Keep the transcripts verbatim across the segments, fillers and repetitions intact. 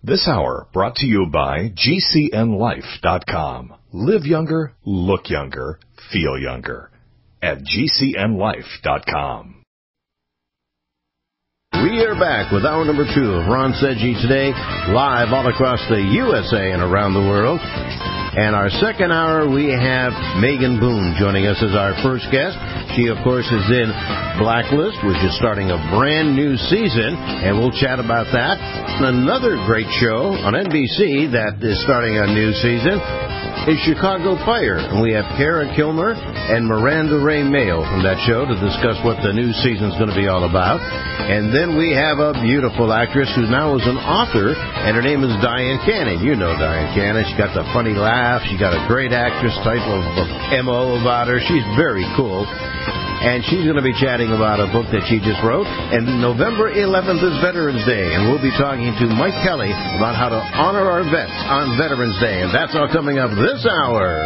This hour brought to you by G C N life dot com. Live younger, look younger, feel younger at G C N life dot com. We are back with hour number two of Ron Seggi Today, live all across the U S A and around the world. And our second hour, we have Megan Boone joining us as our first guest. She, of course, is in Blacklist, which is starting a brand new season, and we'll chat about that. Another great show on N B C that is starting a new season is Chicago Fire, and we have Kara Kilmer and Miranda Ray Mayo from that show to discuss what the new season is going to be all about. And then we have a beautiful actress who now is an author, and her name is Diane Cannon. You know Diane Cannon. She got the funny laugh. She got a great actress type of M O about her. She's very cool. And she's going to be chatting about a book that she just wrote. And November eleventh is Veterans Day, and we'll be talking to Mike Kelly about how to honor our vets on Veterans Day. And that's all coming up this hour.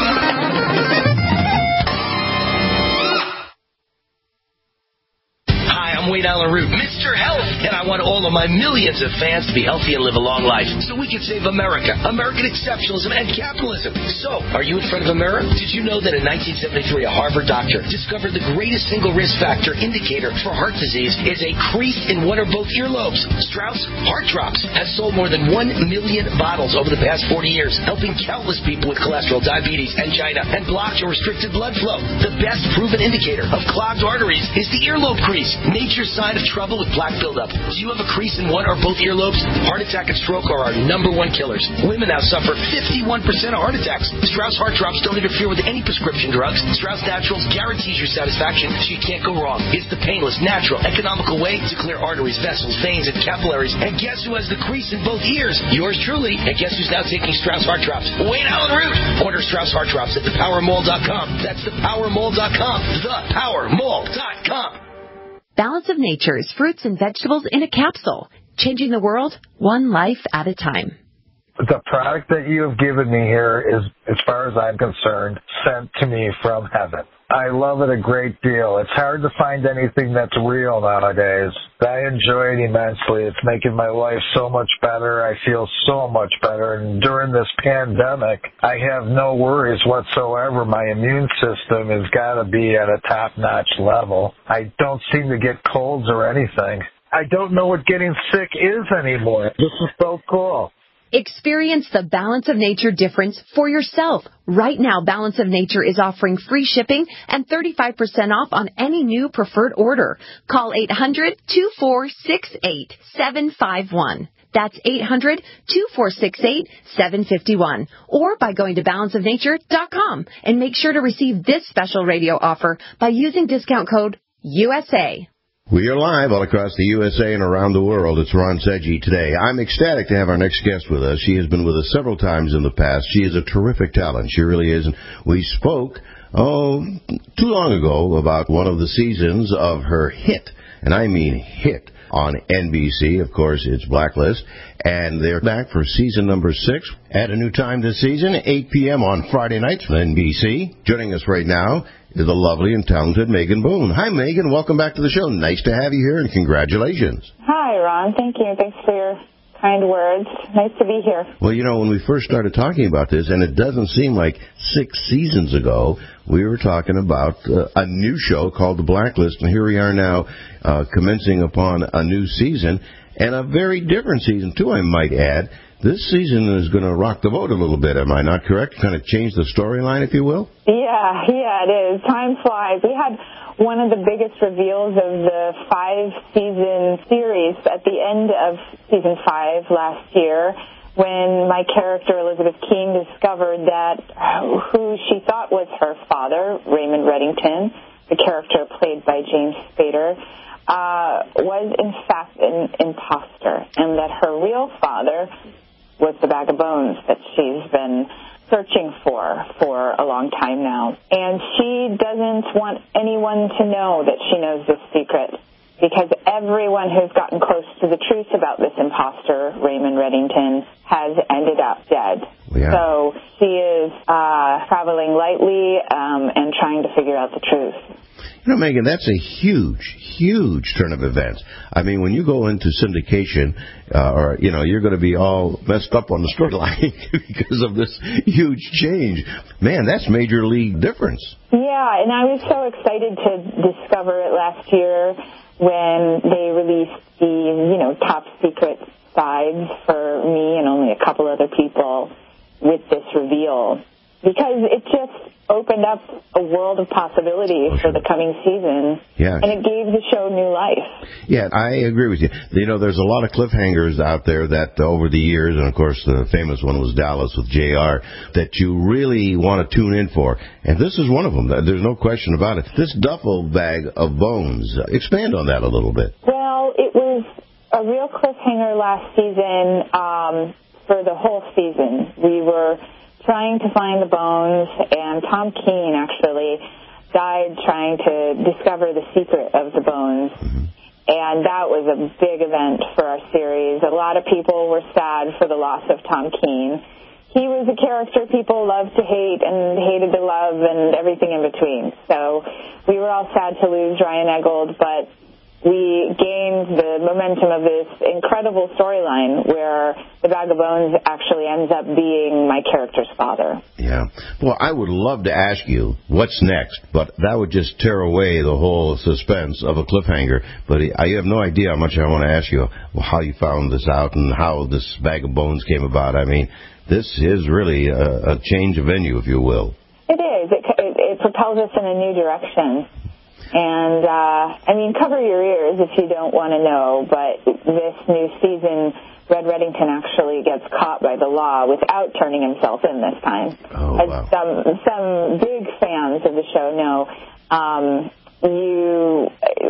I'm Wayne Allen Root, Mister Health, and I want all of my millions of fans to be healthy and live a long life so we can save America, American exceptionalism, and capitalism. So, are you in front of a mirror? Did you know that in nineteen seventy-three, a Harvard doctor discovered the greatest single risk factor indicator for heart disease is a crease in one or both earlobes? Strauss Heart Drops has sold more than one million bottles over the past forty years, helping countless people with cholesterol, diabetes, angina, and blocked or restricted blood flow. The best proven indicator of clogged arteries is the earlobe crease. Nature's sign of trouble with plaque buildup. Do you have a crease in one or both earlobes? Heart attack and stroke are our number one killers. Women now suffer fifty-one percent of heart attacks. Strauss Heart Drops don't interfere with any prescription drugs. Strauss Naturals guarantees your satisfaction, so you can't go wrong. It's the painless, natural, economical way to clear arteries, vessels, veins, and capillaries. And guess who has the crease in both ears? Yours truly. And guess who's now taking Strauss Heart Drops? Wayne Allen Root. Order Strauss Heart Drops at the power mall dot com. That's the power mall dot com. the power mall dot com. Balance of Nature's fruits and vegetables in a capsule, changing the world one life at a time. The product that you have given me here is, as far as I'm concerned, sent to me from heaven. I love it a great deal. It's hard to find anything that's real nowadays. I enjoy it immensely. It's making my life so much better. I feel so much better. And during this pandemic, I have no worries whatsoever. My immune system has got to be at a top-notch level. I don't seem to get colds or anything. I don't know what getting sick is anymore. This is so cool. Experience the Balance of Nature difference for yourself. Right now, Balance of Nature is offering free shipping and thirty-five percent off on any new preferred order. Call eight hundred, two four six eight, seven five one. That's eight hundred, two four six eight, seven five one. Or by going to balance of nature dot com. And make sure to receive this special radio offer by using discount code U S A. We are live all across the U S A and around the world. It's Ron Seggi Today. I'm ecstatic to have our next guest with us. She has been with us several times in the past. She is a terrific talent. She really is. And we spoke, oh, too long ago about one of the seasons of her hit, and I mean hit, on N B C. Of course, it's Blacklist. And they're back for season number six at a new time this season, eight p.m. on Friday nights on N B C. Joining us right now is the lovely and talented Megan Boone. Hi, Megan. Welcome back to the show. Nice to have you here, and congratulations. Hi, Ron. Thank you. Thanks for your kind words. Nice to be here. Well, you know, when we first started talking about this, and it doesn't seem like six seasons ago, we were talking about uh, a new show called The Blacklist, and here we are now uh, commencing upon a new season, and a very different season, too, I might add. This season is going to rock the boat a little bit, am I not correct? Kind of change the storyline, if you will? Yeah, yeah, it is. Time flies. We had one of the biggest reveals of the five-season series at the end of season five last year, when my character, Elizabeth King, discovered that who she thought was her father, Raymond Reddington, the character played by James Spader, uh, was in fact an imposter, and that her real father was the bag of bones that she's been searching for for a long time now. And she doesn't want anyone to know that she knows this secret, because everyone who's gotten close to the truth about this imposter, Raymond Reddington, has ended up dead. Yeah. So she is uh, traveling lightly um, and trying to figure out the truth. You know, Megan, that's a huge, huge turn of events. I mean, when you go into syndication, uh, or, you know, you're going to be all messed up on the storyline because of this huge change. Man, that's major league difference. Yeah, and I was so excited to discover it last year when they released the, you know, top secret sides for me and only a couple other people with this reveal. Because it just opened up a world of possibilities oh, sure. for the coming season. Yeah. And it gave the show new life. Yeah, I agree with you. You know, there's a lot of cliffhangers out there that over the years, and of course the famous one was Dallas with J R, that you really want to tune in for. And this is one of them. There's no question about it. This duffel bag of bones, expand on that a little bit. Well, it was a real cliffhanger last season um, for the whole season. We were trying to find the bones, and Tom Keene actually died trying to discover the secret of the bones. Mm-hmm. And that was a big event for our series. A lot of people were sad for the loss of Tom Keene. He was a character people loved to hate and hated to love and everything in between. So we were all sad to lose Ryan Eggold, but we gained the momentum of this incredible storyline where the Bag of Bones actually ends up being my character's father. Yeah. Well, I would love to ask you what's next, but that would just tear away the whole suspense of a cliffhanger. But I have no idea how much I want to ask you how you found this out and how this Bag of Bones came about. I mean, this is really a, a change of venue, if you will. It is. It, it, it propels us in a new direction. And, uh, I mean, cover your ears if you don't want to know, but this new season, Red Reddington actually gets caught by the law without turning himself in this time. Oh, As wow. some, some big fans of the show know, um, you,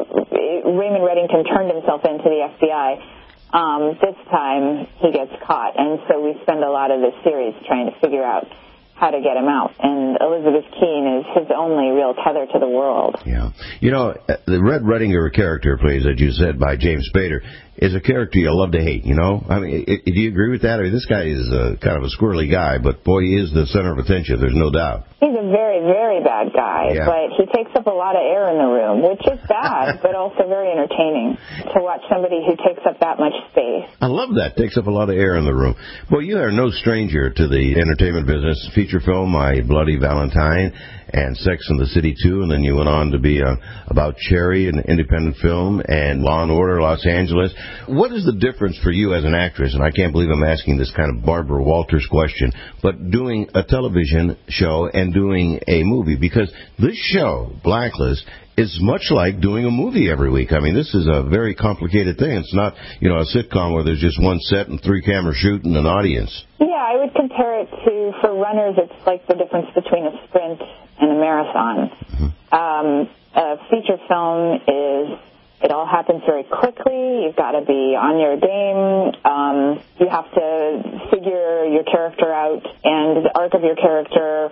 Raymond Reddington turned himself into the F B I. Um, this time he gets caught, and so we spend a lot of this series trying to figure out how to get him out. And Elizabeth Keene is his only real tether to the world. Yeah. You know, the Red Rettinger character, plays, as you said, by James Spader, is a character you love to hate, you know? I mean, it, do you agree with that? I mean, this guy is a, kind of a squirrely guy, but boy, he is the center of attention. There's no doubt. He's a very, very bad guy, yeah. But he takes up a lot of air in the room, which is bad, but also very entertaining to watch somebody who takes up that much space. I love that. Takes up a lot of air in the room. Well, you are no stranger to the entertainment business. Feature film, My Bloody Valentine, and Sex and the City two, and then you went on to be uh, about Cherry, an independent film, and Law and Order, Los Angeles. What is the difference for you as an actress, and I can't believe I'm asking this kind of Barbara Walters question, but doing a television show and doing a movie? Because this show, Blacklist, is much like doing a movie every week. I mean, this is a very complicated thing. It's not, you know, a sitcom where there's just one set and three cameras shooting an audience. Yeah, I would compare it to, for runners, it's like the difference between a sprint and a marathon. Mm-hmm. Um, a feature film is, it all happens very quickly. You've got to be on your game. Um, you have to figure your character out and the arc of your character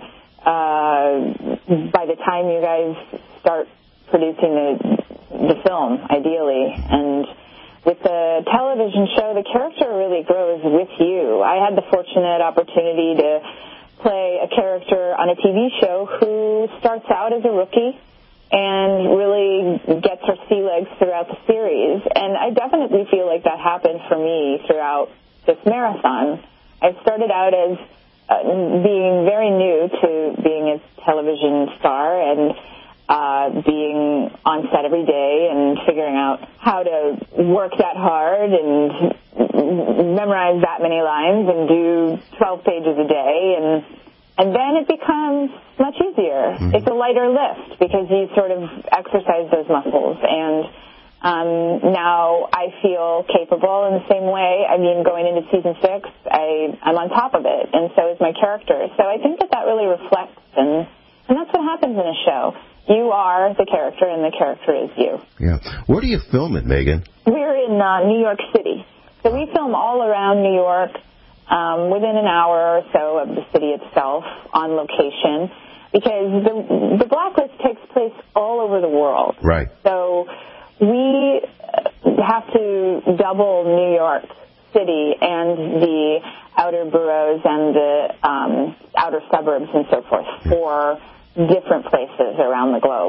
uh, by the time you guys start producing the, the film, ideally. And with the television show, the character really grows with you. I had the fortunate opportunity to play a character on a T V show who starts out as a rookie and really gets her sea legs throughout the series. And I definitely feel like that happened for me throughout this marathon. I started out as uh, being very new to being a television star and uh, being on set every day and figuring out how to work that hard and memorize that many lines and do twelve pages a day. And And then it becomes much easier. Mm-hmm. It's a lighter lift because you sort of exercise those muscles. And um, now I feel capable in the same way. I mean, going into season six, I, I'm on top of it, and so is my character. So I think that that really reflects, and, and that's what happens in a show. You are the character, and the character is you. Yeah. Where do you film it, Megan? We're in uh, New York City. So we film all around New York. Um, within an hour or so of the city itself on location, because the, the Blacklist takes place all over the world. Right. So we have to double New York City and the outer boroughs and the um, outer suburbs and so forth for different places around the globe.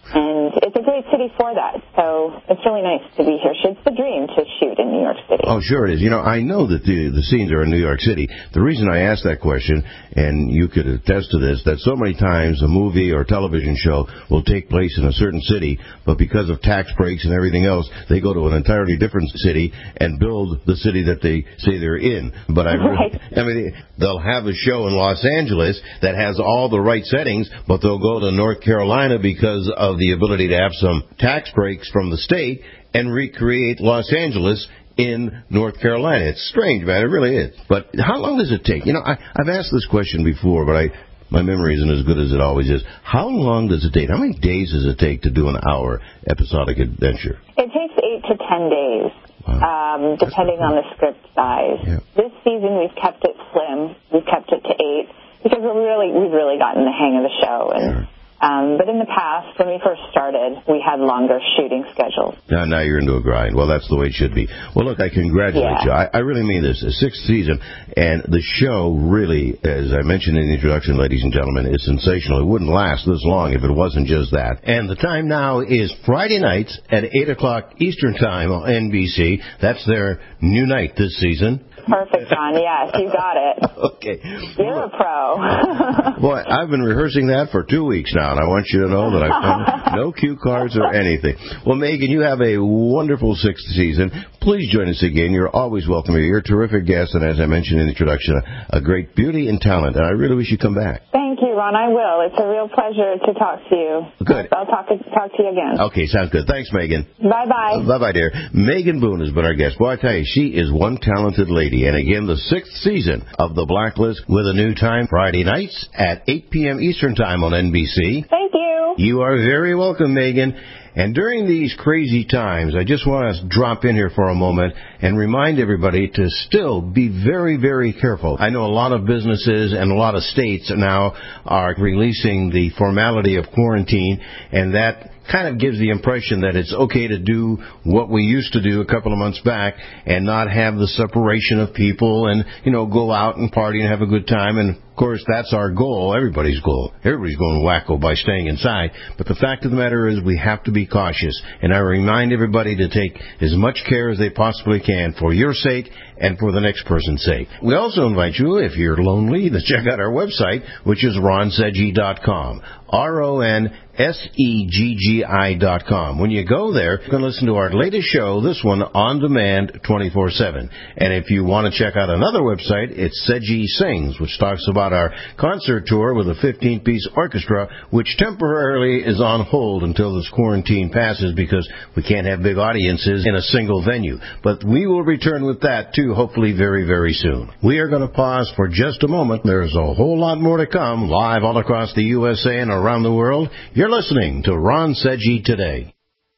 And it's a great city for that, so it's really nice to be here. It's the dream to shoot in New York City. Oh, sure it is. You know, I know that the, the scenes are in New York City. The reason I asked that question, and you could attest to this, that so many times a movie or television show will take place in a certain city, but because of tax breaks and everything else, they go to an entirely different city and build the city that they say they're in. But I, right. I mean, they'll have a show in Los Angeles that has all the right settings, but they'll go to North Carolina because of the ability to have some tax breaks from the state and recreate Los Angeles in North Carolina. It's strange, man. It really is. But how long does it take? You know, I, I've asked this question before, but I my memory isn't as good as it always is. How long does it take? How many days does it take to do an hour episodic adventure? It takes eight to ten days, wow. um, depending on the script size. Yeah. This season we've kept it slim. We've kept it to eight because we're really we've really gotten the hang of the show. And Sure. Um, but in the past, when we first started, we had longer shooting schedules. Now, now you're into a grind. Well, that's the way it should be. Well, look, I congratulate yeah. you. I, I really mean this. The sixth season, and the show really, as I mentioned in the introduction, ladies and gentlemen, is sensational. It wouldn't last this long if it wasn't just that. And the time now is Friday nights at eight o'clock Eastern Time on N B C. That's their new night this season. Perfect, John. Yes, you got it. Okay. You're a pro. Boy, I've been rehearsing that for two weeks now, and I want you to know that I've found no cue cards or anything. Well, Megan, you have a wonderful sixth season. Please join us again. You're always welcome here. You're a terrific guest, and as I mentioned in the introduction, a, a great beauty and talent, and I really wish you'd come back. Thank you, Ron. I will. It's a real pleasure to talk to you. Good. I'll talk to, talk to you again. Okay, sounds good. Thanks, Megan. Bye-bye. Uh, bye-bye, dear. Megan Boone has been our guest. Boy, I tell you, she is one talented lady. And again, the sixth season of The Blacklist with a new time Friday nights at eight p.m. Eastern Time on N B C. Thank you. You are very welcome, Megan. And during these crazy times, I just want to drop in here for a moment and remind everybody to still be very, very careful. I know a lot of businesses and a lot of states now are releasing the formality of quarantine, and that kind of gives the impression that it's okay to do what we used to do a couple of months back and not have the separation of people and, you know, go out and party and have a good time. And, of course, that's our goal, everybody's goal. Everybody's going wacko by staying inside. But the fact of the matter is we have to be cautious. And I remind everybody to take as much care as they possibly can for your sake and for the next person's sake. We also invite you, if you're lonely, to check out our website, which is ron seggi dot com. R O N S E G G I dot com. When you go there, you can listen to our latest show, this one, on demand twenty-four seven. And if you want to check out another website, it's Seggi Sings, which talks about our concert tour with a fifteen-piece orchestra, which temporarily is on hold until this quarantine passes because we can't have big audiences in a single venue. But we will return with that, too, hopefully very, very soon. We are going to pause for just a moment. There's a whole lot more to come, live all across the U S A and around the world. You're listening to Ron Seggi Today.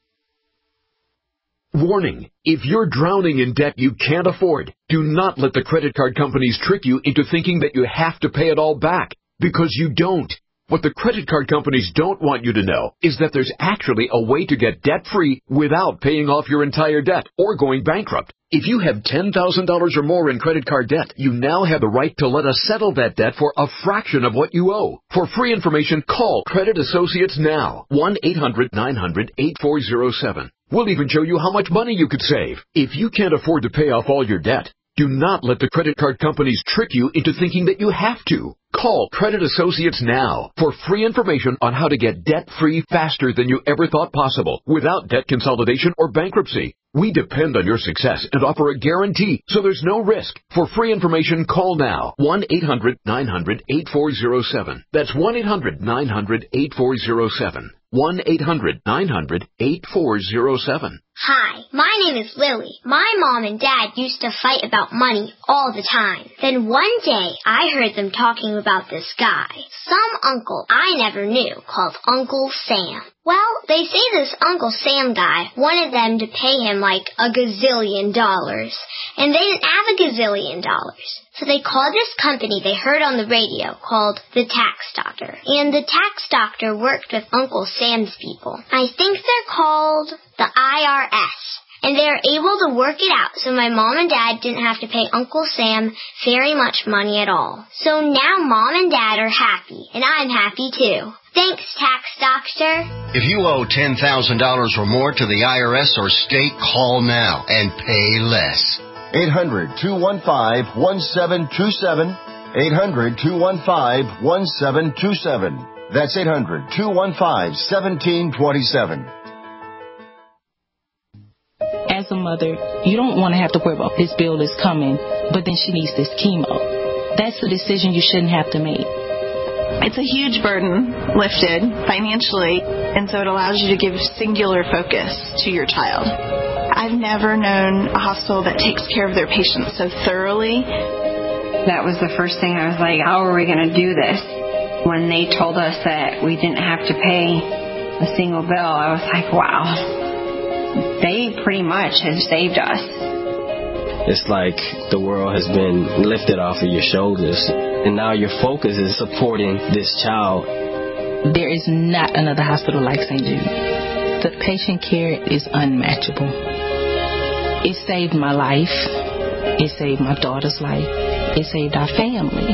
Warning. If you're drowning in debt you can't afford, do not let the credit card companies trick you into thinking that you have to pay it all back, because you don't. What the credit card companies don't want you to know is that there's actually a way to get debt-free without paying off your entire debt or going bankrupt. If you have ten thousand dollars or more in credit card debt, you now have the right to let us settle that debt for a fraction of what you owe. For free information, call Credit Associates now. one eight hundred nine hundred eight four zero seven. We'll even show you how much money you could save. If you can't afford to pay off all your debt, do not let the credit card companies trick you into thinking that you have to. Call Credit Associates now for free information on how to get debt-free faster than you ever thought possible without debt consolidation or bankruptcy. We depend on your success and offer a guarantee, so there's no risk. For free information, call now. one eight hundred nine hundred eight four zero seven. That's one eight hundred nine hundred eight four zero seven. one eight hundred nine hundred eight four zero seven. Hi, my name is Lily. My mom and dad used to fight about money all the time. Then one day, I heard them talking about this guy, some uncle I never knew, called Uncle Sam. Well, they say this Uncle Sam guy wanted them to pay him like a gazillion dollars, and they didn't have a gazillion dollars. So they called this company they heard on the radio called the Tax Doctor. And the Tax Doctor worked with Uncle Sam's people. I think they're called the I R S. And they are able to work it out so my mom and dad didn't have to pay Uncle Sam very much money at all. So now Mom and Dad are happy, and I'm happy too. Thanks, Tax Doctor. If you owe ten thousand dollars or more to the I R S or state, call now and pay less. eight hundred, two one five, one seven two seven. eight hundred, two one five, one seven two seven. That's eight hundred, two one five, one seven two seven. As a mother, you don't want to have to worry about this bill is coming, but then she needs this chemo. That's a decision you shouldn't have to make. It's a huge burden lifted financially, and so it allows you to give singular focus to your child. I've never known a hospital that takes care of their patients so thoroughly. That was the first thing I was like, how are we going to do this? When they told us that we didn't have to pay a single bill, I was like, wow. They pretty much have saved us. It's like the world has been lifted off of your shoulders, and now your focus is supporting this child. There is not another hospital like Saint Jude. The patient care is unmatchable. It saved my life. It saved my daughter's life. It saved our family.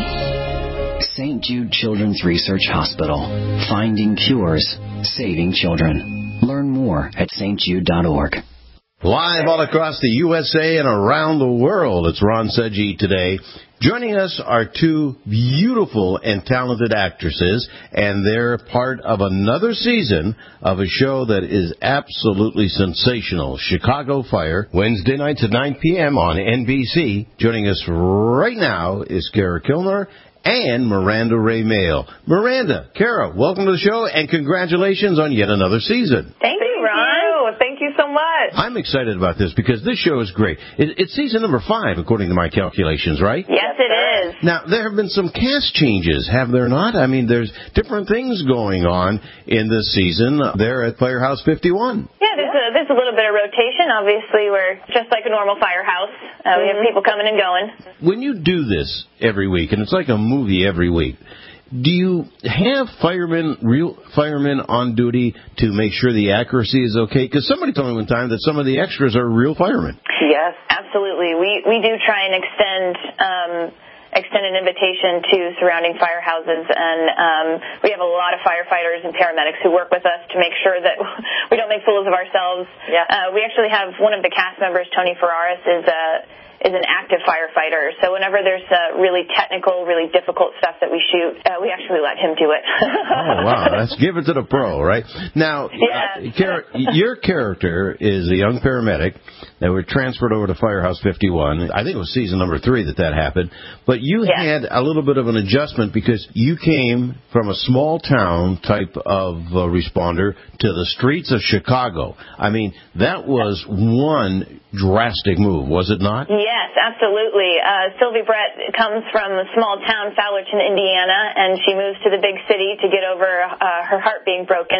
Saint Jude Children's Research Hospital. Finding cures. Saving children. Learn more at S T jude dot org. Live all across the U S A and around the world, it's Ron Sedgwick today. Joining us are two beautiful and talented actresses, and they're part of another season of a show that is absolutely sensational, Chicago Fire, Wednesday nights at nine p.m. on N B C. Joining us right now is Kara Kilner and Miranda Ray Mail. Miranda, Kara, welcome to the show, and congratulations on yet another season. Thank you, Ron. Thank you so much. I'm excited about this because this show is great. It, it's season number five, according to my calculations, right? Yes, it is. Now, there have been some cast changes, have there not? I mean, there's different things going on in this season there at Firehouse fifty-one. Yeah, there's a, there's a little bit of rotation. Obviously, we're just like a normal firehouse. Uh, mm-hmm. We have people coming and going. When you do this every week, and it's like a movie every week, do you have firemen, real firemen on duty to make sure the accuracy is okay? Because somebody told me one time that some of the extras are real firemen. Yes, absolutely. We we do try and extend um, extend an invitation to surrounding firehouses, and um, we have a lot of firefighters and paramedics who work with us to make sure that we don't make fools of ourselves. Yeah. Uh, we actually have one of the cast members, Tony Ferraris, is a is an active firefighter. So whenever there's uh, really technical, really difficult stuff that we shoot, uh, we actually let him do it. Oh, wow. That's give it to the pro, right? Now, yeah. uh, Kara, your character is a young paramedic that were transferred over to Firehouse fifty-one. I think it was season number three that that happened. But you yeah. had a little bit of an adjustment because you came from a small town type of uh, responder to the streets of Chicago. I mean, that was one drastic move, was it not? Yes, absolutely. Uh, Sylvie Brett comes from a small town, Fowlerton, Indiana, and she moves to the big city to get over uh, her heart being broken.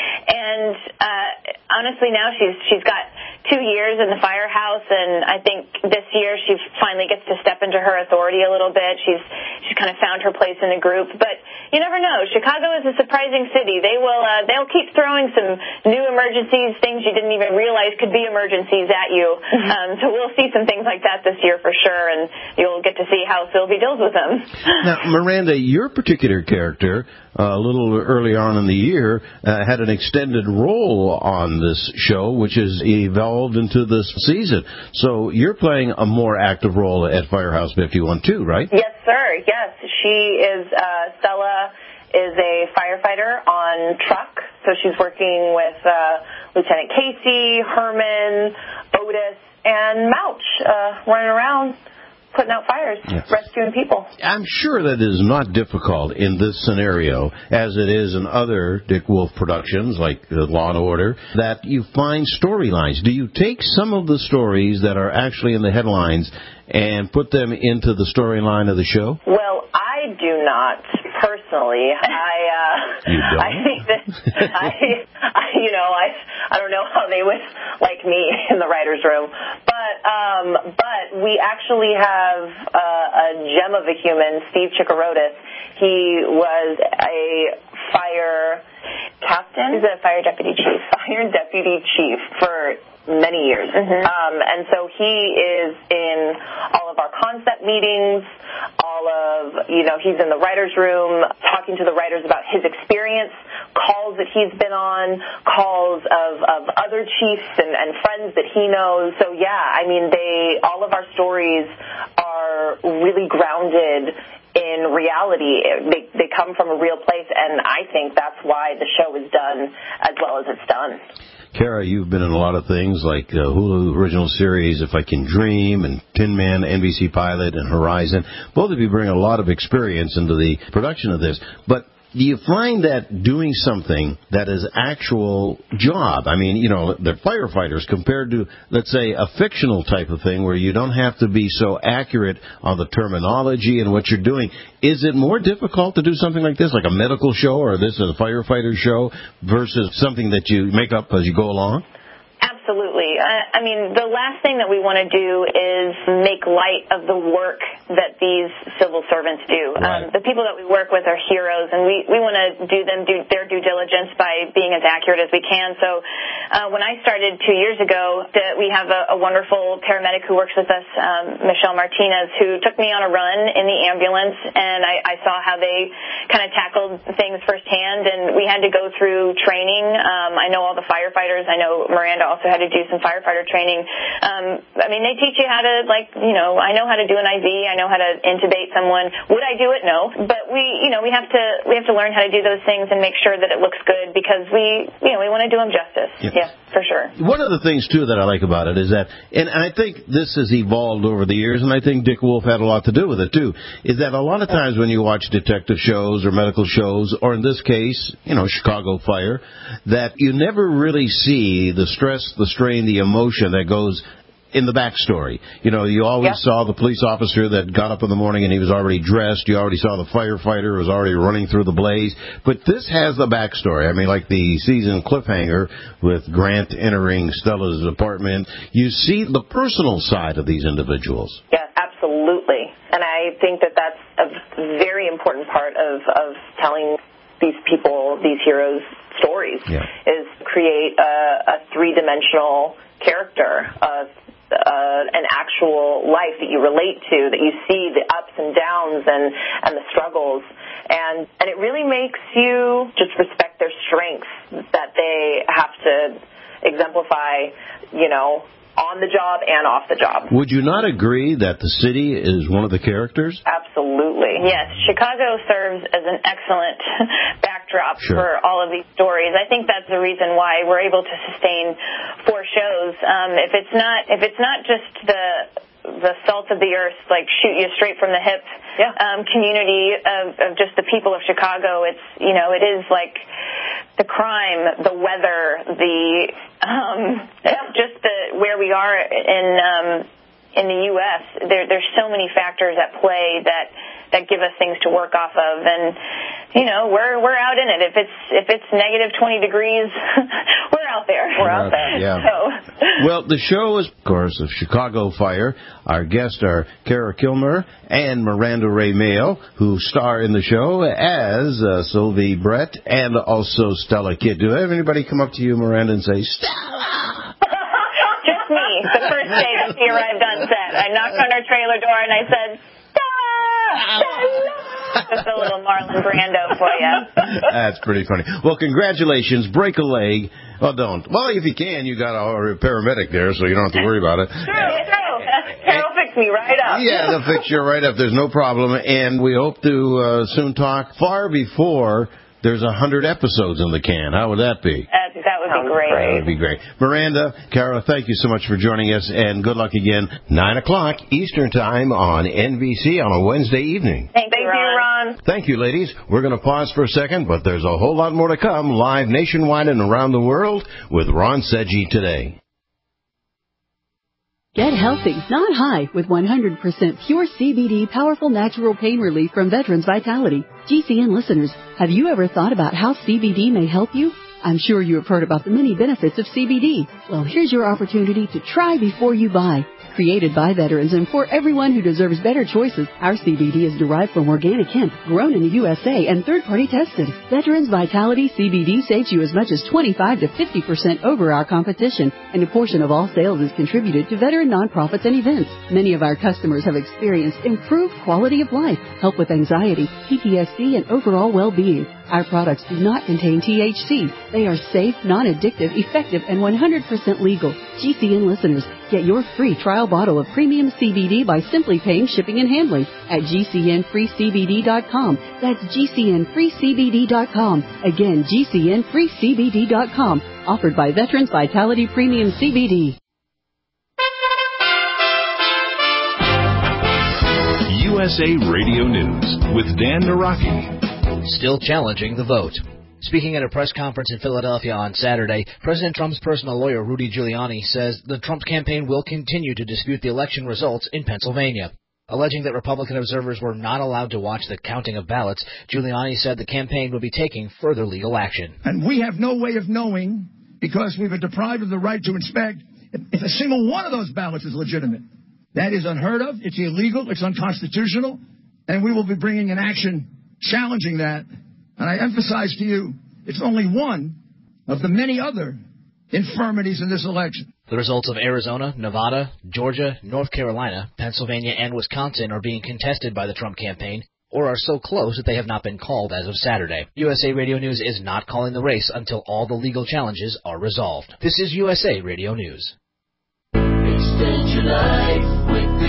And uh, honestly, now she's she's got two years in the firehouse, and I think this year she finally gets to step into her authority a little bit. She's she's kind of found her place in the group. But you never know. Chicago is a surprising city. They will uh, they'll keep throwing some new emergencies, things you didn't even realize could be emergencies at you. Um, so we'll see some things like that this year for sure, and you'll get to see how Sylvie deals with them. Now, Miranda, your particular character, uh, a little early on in the year, uh, had an extended role on this show, which has evolved into this season. So you're playing a more active role at Firehouse fifty-one too, right? Yes, sir. Yes. She is, uh, Stella is a firefighter on truck, so she's working with uh, Lieutenant Casey, Herman, Otis, and Mouch, uh, running around putting out fires, yeah. rescuing people. I'm sure that is not difficult in this scenario, as it is in other Dick Wolf productions, like Law and Order, that you find storylines. Do you take some of the stories that are actually in the headlines and put them into the storyline of the show? Well, I do not personally. I uh, you don't? I think that I, I you know I I don't know how they would like me in the writers' room, but um, but we actually have uh, a gem of a human, Steve Chikarotis. He was a fire captain. He's a fire deputy chief. Fire deputy chief for many years. Mm-hmm. Um, and so he is in all of our concept meetings, all of, you know, he's in the writer's room talking to the writers about his experience, calls that he's been on, calls of, of other chiefs and, and friends that he knows. So, yeah, I mean, they all of our stories are really grounded in reality. They, they come from a real place, and I think that's why the show is done as well as it's done. Kara, you've been in a lot of things like uh, Hulu original series, If I Can Dream, and Tin Man, N B C Pilot, and Horizon. Both of you bring a lot of experience into the production of this. But do you find that doing something that is actual job, I mean, you know, they're firefighters compared to, let's say, a fictional type of thing where you don't have to be so accurate on the terminology and what you're doing, is it more difficult to do something like this, like a medical show or this is a firefighter show versus something that you make up as you go along? Absolutely. I, I mean, the last thing that we want to do is make light of the work that these civil servants do. Right. Um, the people that we work with are heroes, and we, we want to do them do their due diligence by being as accurate as we can. So uh, when I started two years ago, the, we have a, a wonderful paramedic who works with us, um, Michelle Martinez, who took me on a run in the ambulance, and I, I saw how they kind of tackled things firsthand, and we had to go through training. Um, I know all the firefighters. I know Miranda also had to do some firefighter training. Um, I mean, they teach you how to, like, you know, I know how to do an I V. I know how to intubate someone. Would I do it? No. But we, you know, we have to we have to learn how to do those things and make sure that it looks good because we, you know, we want to do them justice. Yes. Yeah, for sure. One of the things, too, that I like about it is that, and I think this has evolved over the years, and I think Dick Wolf had a lot to do with it, too, is that a lot of times when you watch detective shows or medical shows, or in this case, you know, Chicago Fire, that you never really see the stress, the strain, the emotion that goes in the backstory. You know, you always yeah. saw the police officer that got up in the morning and he was already dressed. You already saw the firefighter who was already running through the blaze. But this has the backstory. I mean, like the season cliffhanger with Grant entering Stella's apartment. You see the personal side of these individuals. Yeah, absolutely. And I think that that's a very important part of, of telling these people, these heroes' stories, yeah. is create a, a three-dimensional character, a Uh, an actual life that you relate to, that you see the ups and downs and, and the struggles. And, and it really makes you just respect their strengths that they have to exemplify, you know, on the job and off the job. Would you not agree that the city is one of the characters? Absolutely. Yes. Chicago serves as an excellent backdrop sure. for all of these stories. I think that's the reason why we're able to sustain four shows. Um, if it's not, if it's not just the the salt of the earth, like shoot you straight from the hip yeah. um, community of, of just the people of Chicago, it's, you know, it is like the crime, the weather, the um, yeah. just the where we are in um, in the U S There, there's so many factors at play that that give us things to work off of, and you know we're we're out in it. If it's if it's negative twenty degrees, we're out there. We're out there. Yeah. So. Well, the show is, of course, of Chicago Fire. Our guests are Kara Kilmer and Miranda Ray Mayo, who star in the show as uh, Sylvie Brett and also Stella Kidd. Do I have anybody come up to you, Miranda, and say, Stella? Just me. The first day that she arrived on set, I knocked on her trailer door and I said, just a little Marlon Brando for you. That's pretty funny. Well, congratulations. Break a leg. Well, don't. Well, if you can, you got a paramedic there, so you don't have to worry about it. True, true. Carol fix me right up. Yeah, they'll fix you right up. There's no problem. And we hope to uh, soon talk far before there's a hundred episodes in the can. How would that be? Uh, that would be great. That would be great. Miranda, Kara, thank you so much for joining us, and good luck again. Nine o'clock Eastern Time on N B C on a Wednesday evening. Thank, thank you, Ron. Ron. Thank you, ladies. We're going to pause for a second, but there's a whole lot more to come live nationwide and around the world with Ron Sedgy today. Get healthy, not high, with one hundred percent pure C B D powerful natural pain relief from Veterans Vitality. G C N listeners, have you ever thought about how C B D may help you? I'm sure you have heard about the many benefits of C B D. Well, here's your opportunity to try before you buy. Created by veterans and for everyone who deserves better choices, our C B D is derived from organic hemp, grown in the U S A and third-party tested. Veterans Vitality C B D saves you as much as twenty-five to fifty percent over our competition, and a portion of all sales is contributed to veteran nonprofits and events. Many of our customers have experienced improved quality of life, help with anxiety, P T S D, and overall well-being. Our products do not contain T H C. They are safe, non-addictive, effective, and one hundred percent legal. G C N listeners, get your free trial bottle of premium C B D by simply paying shipping and handling at G C N free C B D dot com. That's G C N free C B D dot com. Again, G C N free C B D dot com. Offered by Veterans Vitality Premium C B D. U S A Radio News with Dan Naraki. Still challenging the vote. Speaking at a press conference in Philadelphia on Saturday, President Trump's personal lawyer, Rudy Giuliani, says the Trump campaign will continue to dispute the election results in Pennsylvania. Alleging that Republican observers were not allowed to watch the counting of ballots, Giuliani said the campaign will be taking further legal action. And we have no way of knowing, because we were deprived of the right to inspect, if a single one of those ballots is legitimate. That is unheard of. It's illegal. It's unconstitutional. And we will be bringing an action challenging that. And I emphasize to you, it's only one of the many other infirmities in this election. The results of Arizona, Nevada, Georgia, North Carolina, Pennsylvania, and Wisconsin are being contested by the Trump campaign, or are so close that they have not been called as of Saturday. U S A Radio News is not calling the race until all the legal challenges are resolved. This is U S A Radio News. Extend your life with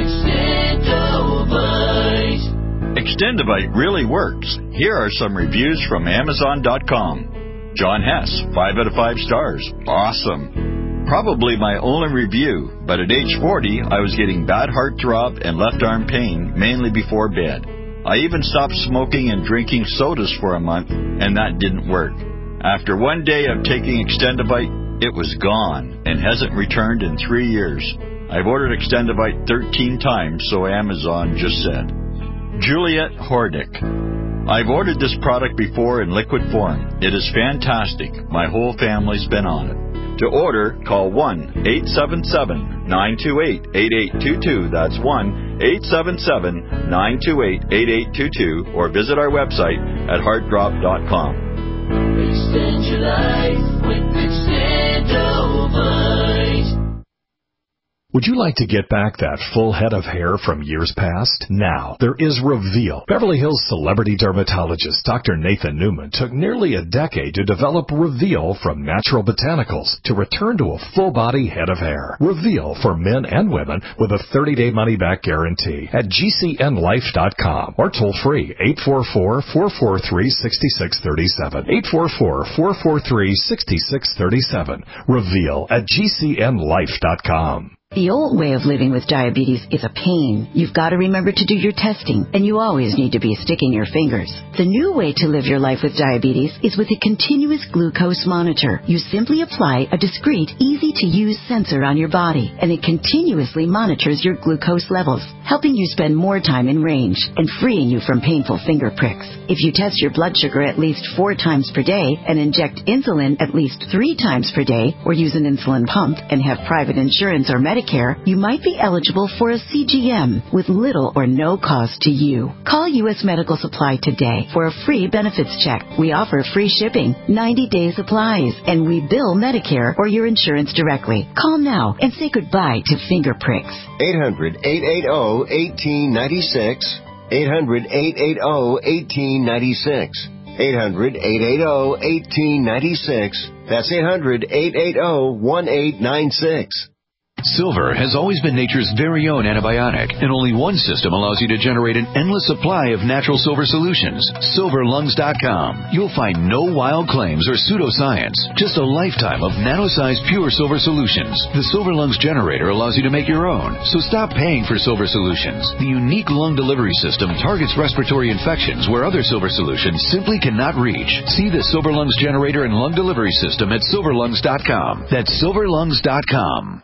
Extendovite. Extendovite really works. Here are some reviews from Amazon dot com. John Hess, five out of five stars. Awesome. Probably my only review, but at age forty, I was getting bad heart throb and left arm pain, mainly before bed. I even stopped smoking and drinking sodas for a month, and that didn't work. After one day of taking Extendovite, it was gone and hasn't returned in three years. I've ordered Extendovite thirteen times, so Amazon just said. Juliet Hordick. I've ordered this product before in liquid form. It is fantastic. My whole family's been on it. To order, call one eight seven seven, nine two eight, eight eight two two. That's one eight seven seven, nine two eight, eight eight two two, or visit our website at heart drop dot com. Extend your life with Extendovite. Would you like to get back that full head of hair from years past? Now, there is Reveal. Beverly Hills celebrity dermatologist Doctor Nathan Newman took nearly a decade to develop Reveal from natural botanicals to return to a full-body head of hair. Reveal for men and women with a thirty-day money-back guarantee at G C N life dot com or toll-free eight four four, four four three, six six three seven. eight four four, four four three, six six three seven. Reveal at G C N life dot com. The old way of living with diabetes is a pain. You've got to remember to do your testing, and you always need to be sticking your fingers. The new way to live your life with diabetes is with a continuous glucose monitor. You simply apply a discreet, easy-to-use sensor on your body, and it continuously monitors your glucose levels, helping you spend more time in range and freeing you from painful finger pricks. If you test your blood sugar at least four times per day and inject insulin at least three times per day, or use an insulin pump and have private insurance or Medicare, you might be eligible for a C G M with little or no cost to you. Call U S Medical Supply today for a free benefits check. We offer free shipping, ninety-day supplies, and we bill Medicare or your insurance directly. Call now and say goodbye to finger pricks. eight hundred, eight eight zero, one eight nine six. eight hundred, eight eight zero, one eight nine six. eight hundred, eight eight zero, one eight nine six. That's eight hundred, eight eight zero, one eight nine six. Silver has always been nature's very own antibiotic, and only one system allows you to generate an endless supply of natural silver solutions. silver lungs dot com. You'll find no wild claims or pseudoscience, just a lifetime of nano-sized pure silver solutions. The Silver Lungs generator allows you to make your own, so stop paying for silver solutions. The unique lung delivery system targets respiratory infections where other silver solutions simply cannot reach. See the Silver Lungs generator and lung delivery system at silver lungs dot com. That's silver lungs dot com.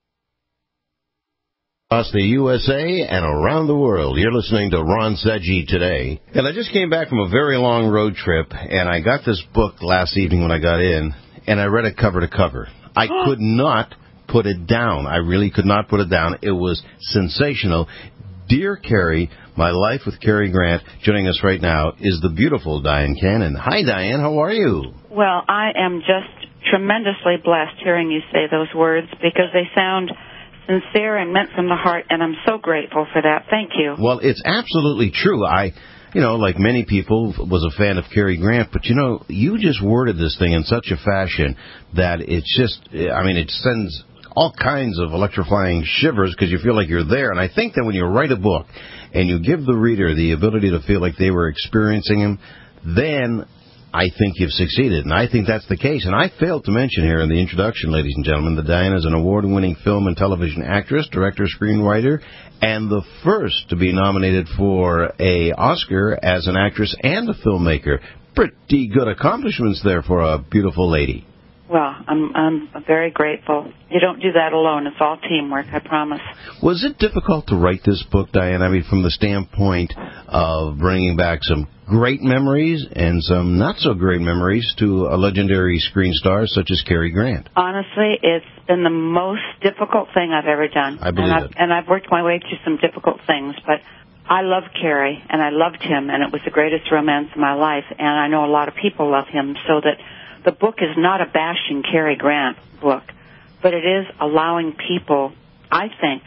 Across the U S A and around the world. You're listening to Ron Seggi today. And I just came back from a very long road trip, and I got this book last evening when I got in, and I read it cover to cover. I could not put it down. I really could not put it down. It was sensational. Dear Cary, My Life with Cary Grant, joining us right now is the beautiful Diane Cannon. Hi, Diane. How are you? Well, I am just tremendously blessed hearing you say those words because they sound sincere and meant from the heart, and I'm so grateful for that. Thank you. Well, it's absolutely true. I, you know, like many people, was a fan of Cary Grant, but, you know, you just worded this thing in such a fashion that it's just, I mean, it sends all kinds of electrifying shivers because you feel like you're there. And I think that when you write a book and you give the reader the ability to feel like they were experiencing him, then I think you've succeeded. And I think that's the case. And I failed to mention here in the introduction, ladies and gentlemen, that Diane is an award-winning film and television actress, director, screenwriter, and the first to be nominated for a Oscar as an actress and a filmmaker. Pretty good accomplishments there for a beautiful lady. Well, I'm I'm very grateful. You don't do that alone. It's all teamwork, I promise. Was it difficult to write this book, Diane? I mean, from the standpoint of bringing back some great memories and some not-so-great memories to a legendary screen star such as Cary Grant. Honestly, it's been the most difficult thing I've ever done. I believe and I've, it. And I've worked my way through some difficult things, but I love Cary, and I loved him, and it was the greatest romance of my life, and I know a lot of people love him, so that the book is not a bashing Cary Grant book, but it is allowing people, I think,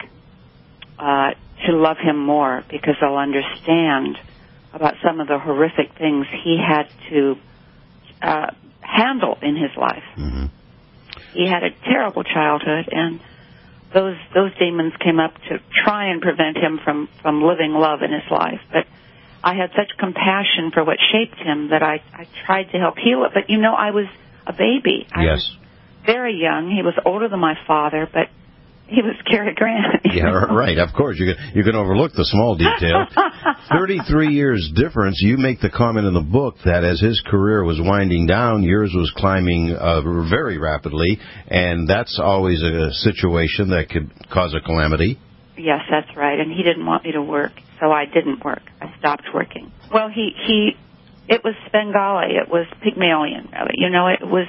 uh, to love him more because they'll understand about some of the horrific things he had to uh, handle in his life. Mm-hmm. He had a terrible childhood, and those those demons came up to try and prevent him from, from living love in his life. But I had such compassion for what shaped him that I, I tried to help heal it. But, you know, I was a baby. I yes. was very young. He was older than my father, but he was Cary Grant. Yeah, right. Of course. You can, you can overlook the small detail. thirty-three years difference. You make the comment in the book that as his career was winding down, yours was climbing uh, very rapidly, and that's always a situation that could cause a calamity. Yes, that's right. And he didn't want me to work, so I didn't work. I stopped working. Well, he, he it was Svengali. It was Pygmalion, really. You know, it was,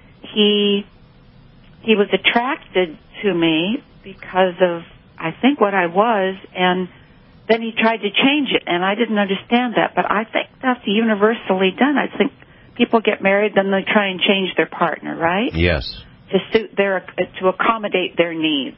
he, he was attracted to me because of, I think, what I was, and then he tried to change it, and I didn't understand that. But I think that's universally done. I think people get married, then they try and change their partner, right? Yes. To suit their, to accommodate their needs.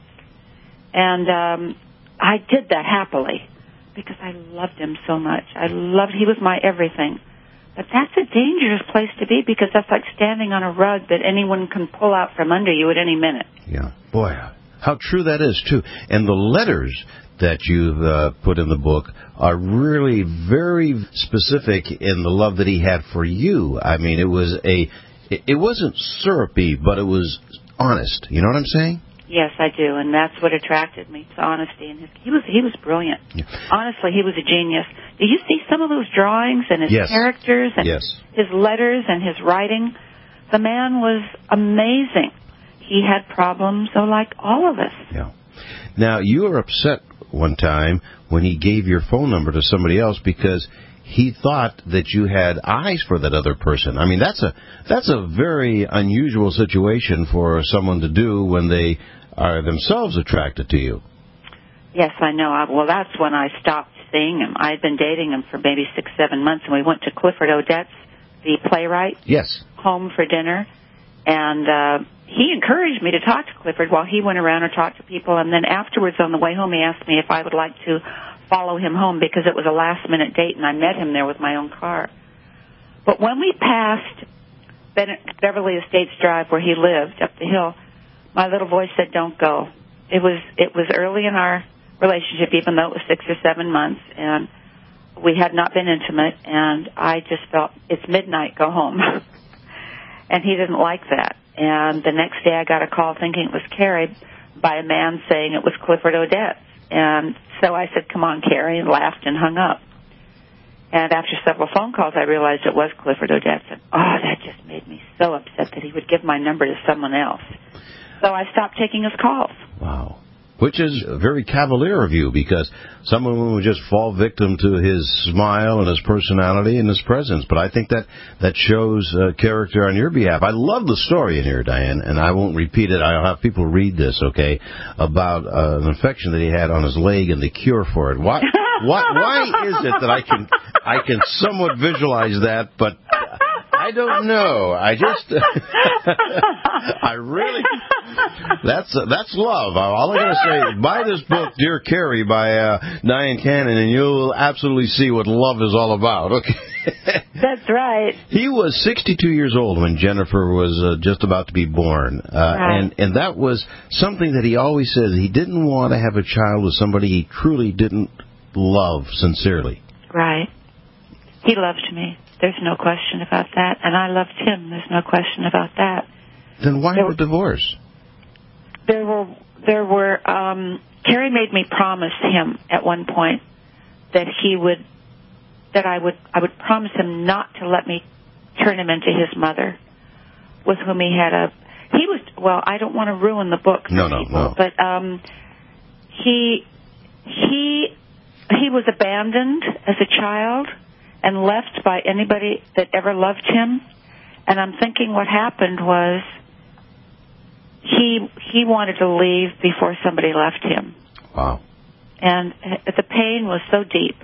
And um, I did that happily because I loved him so much. I loved, he was my everything. But that's a dangerous place to be because that's like standing on a rug that anyone can pull out from under you at any minute. Yeah. Boy, how true that is, too. And the letters that you've uh, put in the book are really very specific in the love that he had for you. I mean, it was a, it wasn't syrupy, but it was honest. You know what I'm saying? Yes, I do, and that's what attracted me to honesty. And his, he was he was brilliant. Yeah. Honestly, he was a genius. Do you see some of those drawings and his yes. characters and yes. his letters and his writing? The man was amazing. He had problems, though, like all of us. Yeah. Now, you were upset one time when he gave your phone number to somebody else because he thought that you had eyes for that other person. I mean, that's a that's a very unusual situation for someone to do when they are themselves attracted to you. Yes, I know. I, well, that's when I stopped seeing him. I had been dating him for maybe six, seven months, and we went to Clifford Odets, the playwright, yes, home for dinner. And uh, he encouraged me to talk to Clifford while he went around and talked to people. And then afterwards, on the way home, he asked me if I would like to follow him home because it was a last-minute date, and I met him there with my own car. But when we passed Beverly Estates Drive, where he lived, up the hill, my little voice said, "Don't go." It was it was early in our relationship, even though it was six or seven months, and we had not been intimate, and I just felt, it's midnight, go home. And he didn't like that. And the next day I got a call thinking it was Cary by a man saying it was Clifford Odets. And so I said, "Come on, Cary," and laughed and hung up. And after several phone calls, I realized it was Clifford Odets. And, oh, that just made me so upset that he would give my number to someone else. So I stopped taking his calls. Wow. which is very cavalier of you, because some women would just fall victim to his smile and his personality and his presence. But I think that that shows uh, character on your behalf. I love the story in here, Diane, and I won't repeat it. I'll have people read this, okay, about uh, an infection that he had on his leg and the cure for it. Why? Why? Why is it that I can I can somewhat visualize that, but I don't know. I just, I really, that's uh, that's love. All I'm going to say is buy this book, Dear Carrie, by uh, Diane Cannon, and you'll absolutely see what love is all about. Okay. That's right. He was sixty-two years old when Jennifer was uh, just about to be born, uh, right. and and that was something that he always said. He didn't want to have a child with somebody he truly didn't love sincerely. Right. He loved me. There's no question about that. And I loved him. There's no question about that. Then why there, the divorce? There were, there were, um, Carrie made me promise him at one point that he would, that I would, I would promise him not to let me turn him into his mother, with whom he had a, he was, well, I don't want to ruin the book for no, no, people, no. but, um, he, he, he was abandoned as a child and left by anybody that ever loved him. And I'm thinking what happened was he he wanted to leave before somebody left him. Wow. And the pain was so deep.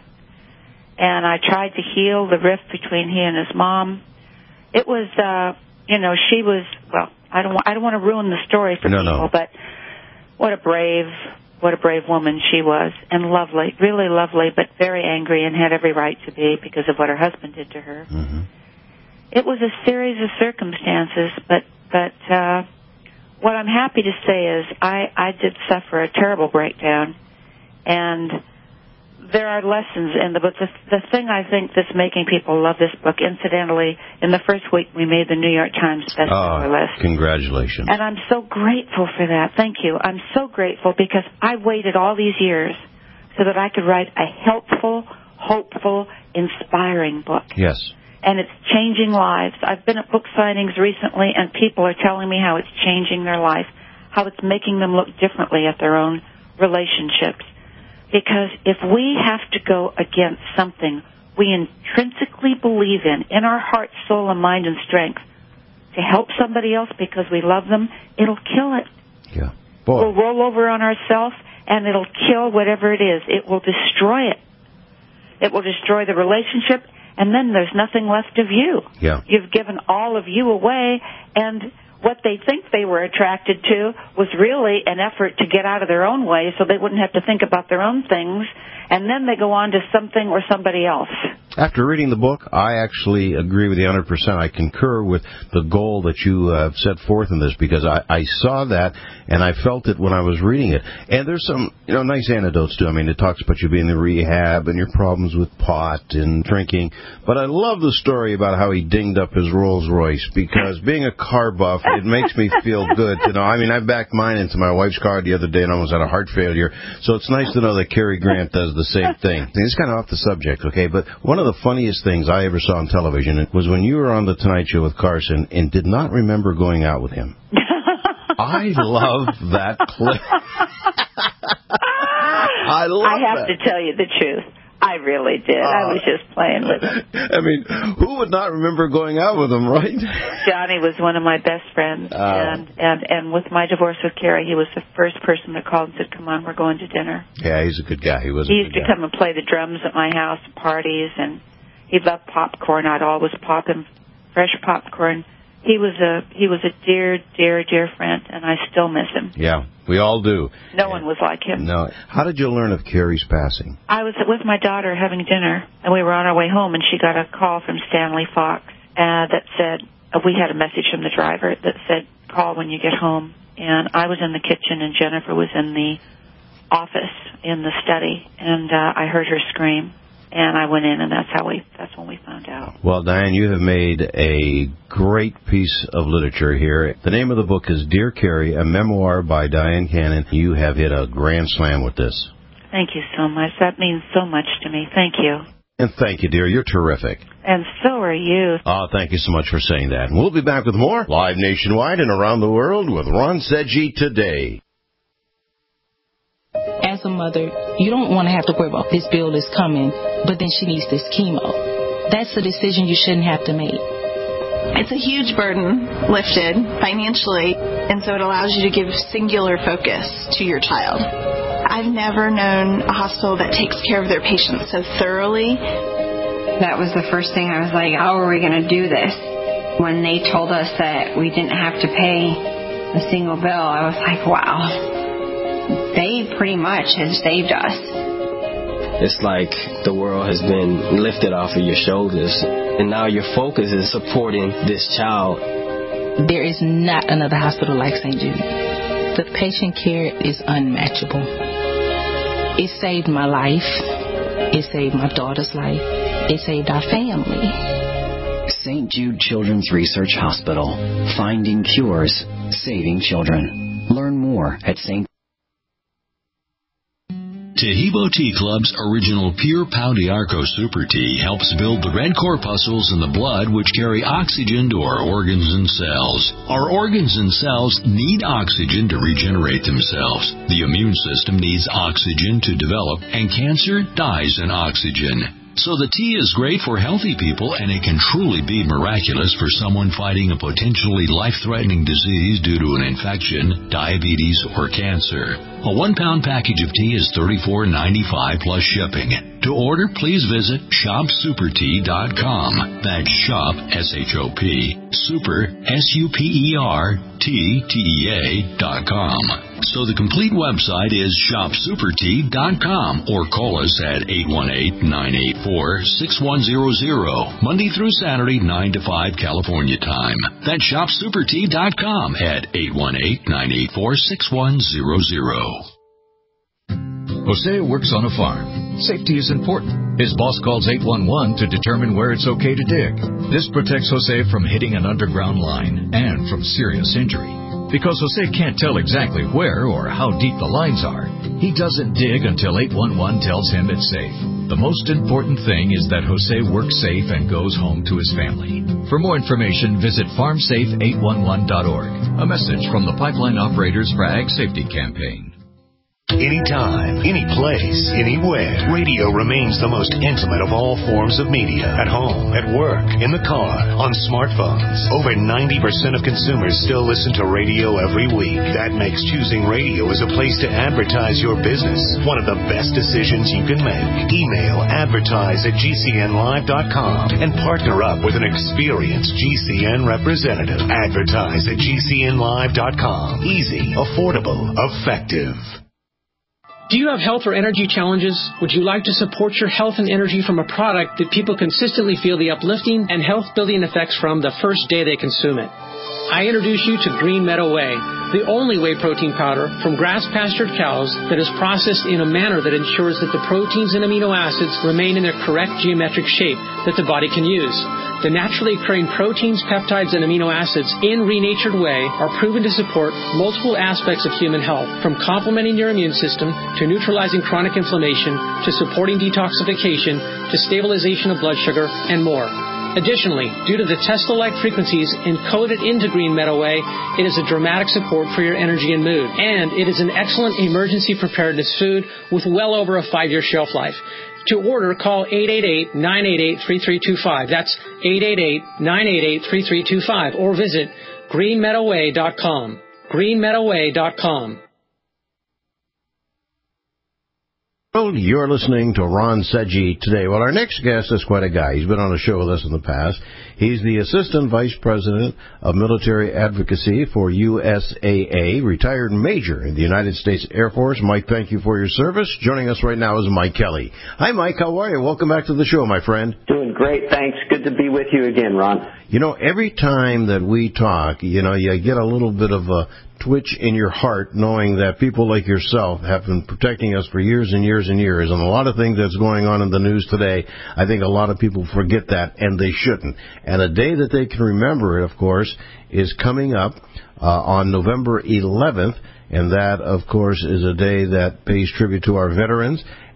And I tried to heal the rift between he and his mom. It was, uh, you know, she was, well, I don't, I don't want to ruin the story for no, people, no. but what a brave... What a brave woman she was, and lovely, really lovely, but very angry and had every right to be because of what her husband did to her. Mm-hmm. It was a series of circumstances, but but uh, what I'm happy to say is I, I did suffer a terrible breakdown, and there are lessons in the book. The, the thing I think that's making people love this book, incidentally, in the first week we made the New York Times bestseller oh, list. Congratulations. And I'm so grateful for that. Thank you. I'm so grateful because I waited all these years so that I could write a helpful, hopeful, inspiring book. Yes. And it's changing lives. I've been at book signings recently, and people are telling me how it's changing their life, how it's making them look differently at their own relationships. Because if we have to go against something we intrinsically believe in, in our heart, soul, and mind and strength, to help somebody else because we love them, it'll kill it. Yeah. Boy. We'll roll over on ourselves, and it'll kill whatever it is. It will destroy it. It will destroy the relationship, and then there's nothing left of you. Yeah. You've given all of you away, and what they think they were attracted to was really an effort to get out of their own way so they wouldn't have to think about their own things, and then they go on to something or somebody else. After reading the book, I actually agree with you one hundred percent. I concur with the goal that you have set forth in this, because I, I saw that and I felt it when I was reading it. And there's some, you know, nice anecdotes too. I mean, it talks about you being in rehab and your problems with pot and drinking. But I love the story about how he dinged up his Rolls Royce, because being a car buff, it makes me feel good. You know, I mean, I backed mine into my wife's car the other day and almost had a heart failure. So it's nice to know that Cary Grant does the same thing. It's kind of off the subject, okay? But one of the funniest things I ever saw on television was when you were on The Tonight Show with Carson and did not remember going out with him. I love that clip. I love I have that. to tell you the truth. I really did. Uh, I was just playing with him. I mean, who would not remember going out with him, right? Johnny was one of my best friends, uh, and, and and with my divorce with Carrie, he was the first person that called and said, "Come on, we're going to dinner." Yeah, he's a good guy. He was. He a used good to guy. come and play the drums at my house, parties, and he loved popcorn. I'd always pop him fresh popcorn. He was a he was a dear, dear, dear friend, and I still miss him. Yeah, we all do. No one was like him. No. How did you learn of Carrie's passing? I was with my daughter having dinner, and we were on our way home, and she got a call from Stanley Fox uh, that said, uh, we had a message from the driver that said, "Call when you get home." And I was in the kitchen, and Jennifer was in the office in the study, and uh, I heard her scream. And I went in, and that's how we, that's when we found out. Well, Diane, you have made a great piece of literature here. The name of the book is Dear Carrie, a memoir by Diane Cannon. You have hit a grand slam with this. Thank you so much. That means so much to me. Thank you. And thank you, dear. You're terrific. And so are you. Oh, thank you so much for saying that. And we'll be back with more live nationwide and around the world with Ron Seggi today. as a mother, you don't want to have to worry about this bill is coming, but then she needs this chemo. That's a decision you shouldn't have to make. It's a huge burden lifted financially, and so it allows you to give singular focus to your child. I've never known a hospital that takes care of their patients so thoroughly. That was the first thing I was like, how are we going to do this? When they told us that we didn't have to pay a single bill, I was like, wow, they pretty much have saved us. It's like the world has been lifted off of your shoulders, and now your focus is supporting this child. There is not another hospital like Saint Jude. The patient care is unmatchable. It saved my life. It saved my daughter's life. It saved our family. Saint Jude Children's Research Hospital. Finding cures. Saving children. Learn more at Saint Tahibo Tea Club's original Pure Pau d'Arco Super Tea helps build the red corpuscles in the blood which carry oxygen to our organs and cells. Our organs and cells need oxygen to regenerate themselves. The immune system needs oxygen to develop, and cancer dies in oxygen. So the tea is great for healthy people, and it can truly be miraculous for someone fighting a potentially life-threatening disease due to an infection, diabetes, or cancer. A one-pound package of tea is thirty-four ninety-five plus shipping. To order, please visit shop super tea dot com. That's shop, S H O P, super, S U P E R, T, T E A, dot com. So the complete website is shop super tea dot com, or call us at eight one eight, nine eight four, six one zero zero, Monday through Saturday, nine to five California time. That's shop super tea dot com at eight one eight, nine eight four, six one zero zero. Jose works on a farm. Safety is important. His boss calls eight one one to determine where it's okay to dig. This protects Jose from hitting an underground line and from serious injury. Because Jose can't tell exactly where or how deep the lines are, he doesn't dig until eight one one tells him it's safe. The most important thing is that Jose works safe and goes home to his family. For more information, visit farm safe eight one one dot org. A message from the Pipeline Operators for Ag Safety Campaign. Anytime, any place, anywhere, radio remains the most intimate of all forms of media. At home, at work, in the car, on smartphones. Over ninety percent of consumers still listen to radio every week. That makes choosing radio as a place to advertise your business one of the best decisions you can make. Email advertise at G C N live dot com and partner up with an experienced G C N representative. Advertise at G C N live dot com. Easy, affordable, effective. Do you have health or energy challenges? Would you like to support your health and energy from a product that people consistently feel the uplifting and health-building effects from the first day they consume it? I introduce you to Green Meadow Whey, the only whey protein powder from grass-pastured cows that is processed in a manner that ensures that the proteins and amino acids remain in their correct geometric shape that the body can use. The naturally occurring proteins, peptides, and amino acids in renatured whey are proven to support multiple aspects of human health, from complementing your immune system to neutralizing chronic inflammation to supporting detoxification to stabilization of blood sugar and more. Additionally, due to the Tesla-like frequencies encoded into Green Meadow Whey, it is a dramatic support for your energy and mood. And it is an excellent emergency preparedness food with well over a five-year shelf life. To order, call eight eight eight, nine eight eight, three three two five. That's eight eight eight, nine eight eight, three three two five. Or visit green meadow way dot com. green meadow way dot com. Well, you're listening to Ron Seggi today. Well, our next guest is quite a guy. He's been on a show with us in the past. He's the Assistant Vice President of Military Advocacy for U S A A, retired Major in the United States Air Force. Mike, thank you for your service. Joining us right now is Mike Kelly. Hi, Mike. How are you? Welcome back to the show, my friend. Doing great. Thanks. Good to be with you again, Ron. You know, every time that we talk, you know, you get a little bit of a twitch in your heart knowing that people like yourself have been protecting us for years and years and years. And a lot of things that's going on in the news today, I think a lot of people forget that, and they shouldn't. And a day that they can remember it, of course, is coming up uh, on November eleventh. And that, of course, is a day that pays tribute to our veterans.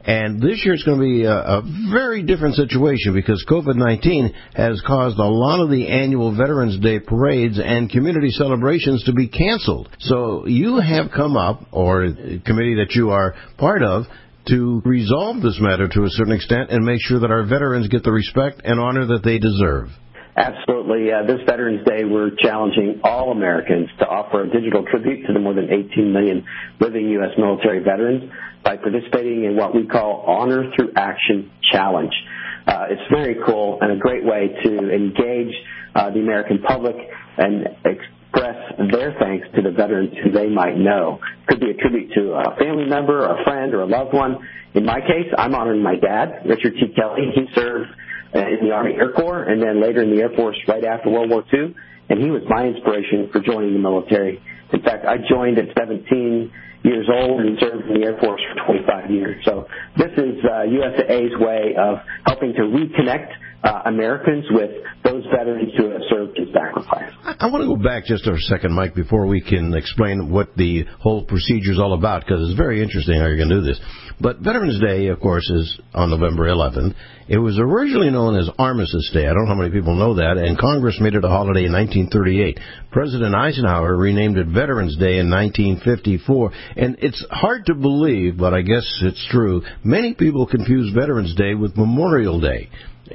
And this year it's going to be a, a very different situation because COVID nineteen has caused a lot of the annual Veterans Day parades and community celebrations to be canceled. So you have come up, or a committee that you are part of, to resolve this matter to a certain extent and make sure that our veterans get the respect and honor that they deserve. Absolutely. Uh, this Veterans Day, we're challenging all Americans to offer a digital tribute to the more than eighteen million living U S military veterans by participating in what we call Honor Through Action Challenge. Uh, it's very cool and a great way to engage uh, the American public and express their thanks to the veterans who they might know. It could be a tribute to a family member, or a friend, or a loved one. In my case, I'm honoring my dad, Richard T. Kelly. He served in the Army Air Corps and then later in the Air Force right after World War Two, and he was my inspiration for joining the military. In fact, I joined at seventeen years old and served in the Air Force for twenty-five years. So this is uh, U S A A's way of helping to reconnect uh, Americans with those veterans who have served and sacrificed. I want to go back just for a second, Mike, before we can explain what the whole procedure is all about, because it's very interesting how you're going to do this. But Veterans Day, of course, is on November eleventh. It was originally known as Armistice Day. I don't know how many people know that, and Congress made it a holiday in nineteen thirty-eight. President Eisenhower renamed it Veterans Day in nineteen fifty-four. And it's hard to believe, but I guess it's true, many people confuse Veterans Day with Memorial Day.